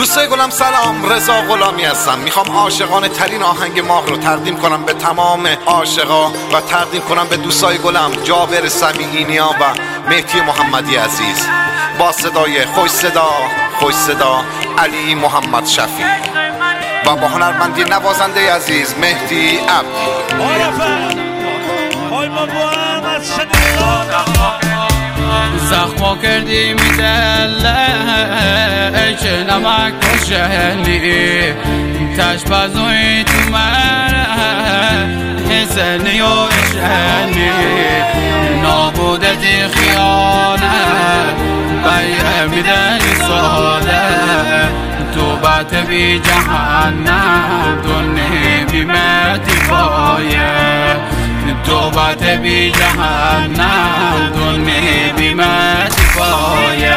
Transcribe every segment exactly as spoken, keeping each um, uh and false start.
دوستای گلم سلام، رضا غلامی هستم. میخوام عاشقانه ترین آهنگ ماه رو تقدیم کنم به تمام عاشقا و تقدیم کنم به دوستای گلم جابر سمیعینیا و مهدی محمدی عزیز با صدای خوش صدا خوش صدا علی محمد شفیع و با هنرمندی نوازنده عزیز مهدی عبدی. زخما کردی میدله که نمک کشنی تش بازوی تو من حسنی و اشنی نابودتی خیانه بایه میدنی ساده تو بات بی جهنم دنی بی مدی بایه تو بات بی جهنم دنی بی مدی بایه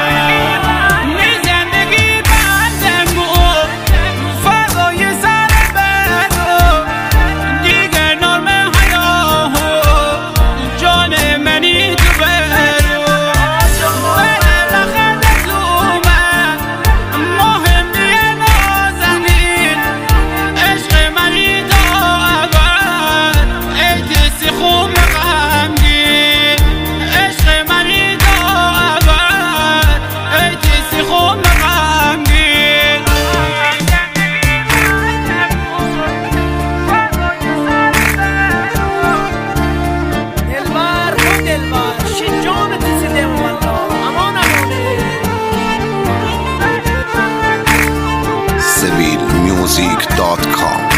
سبیل میوزیک دات کام.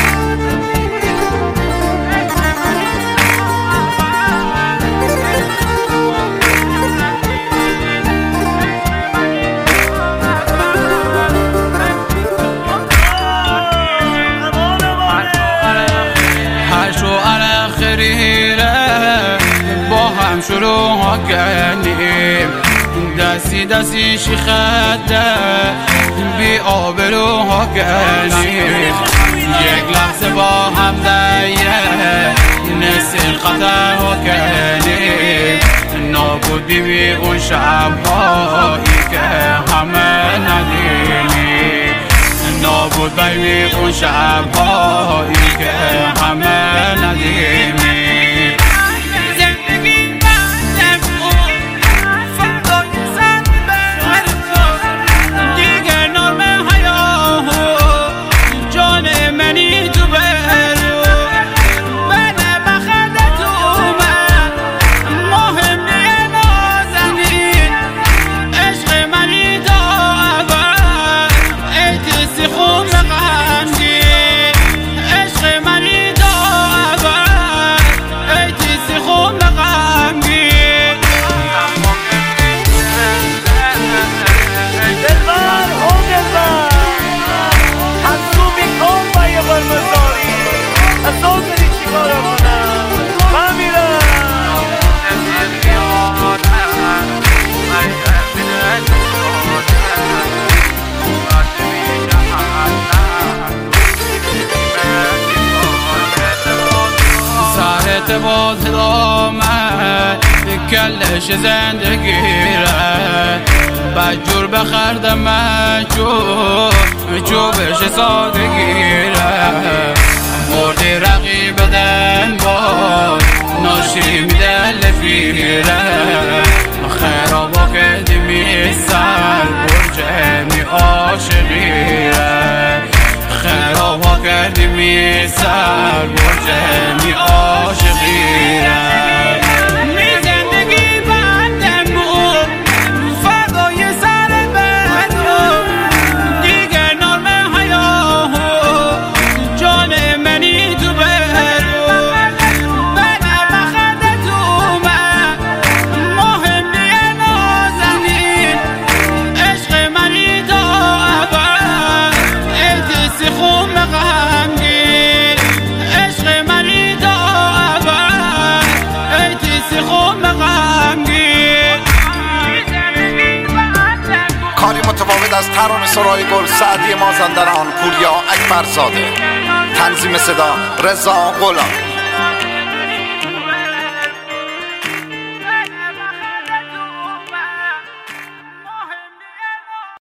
با هم شروع کردیم دستی دستی شیخده بی آبرو ها کردیم یک لحظه با هم دیره نسل خطر ها کردیم نابود بی بی اون شب هایی که همه ندیدیم نابود بی بی اون شب هایی که همه ندیدیم باز دامه کلش زندگی ره بجور بخردم چوب چوبش سادگی ره مردی رقیب دن باز ناشی میده لفیره خرابا کردی می سر برجه می عاشقی ره خرابا کردی می سر برجه می عاشقی ره کاری متفاوت از ترانه سرای گل سعدی مازندران پوریا اکبرزاده. تنظیم صدا رضا غلامی.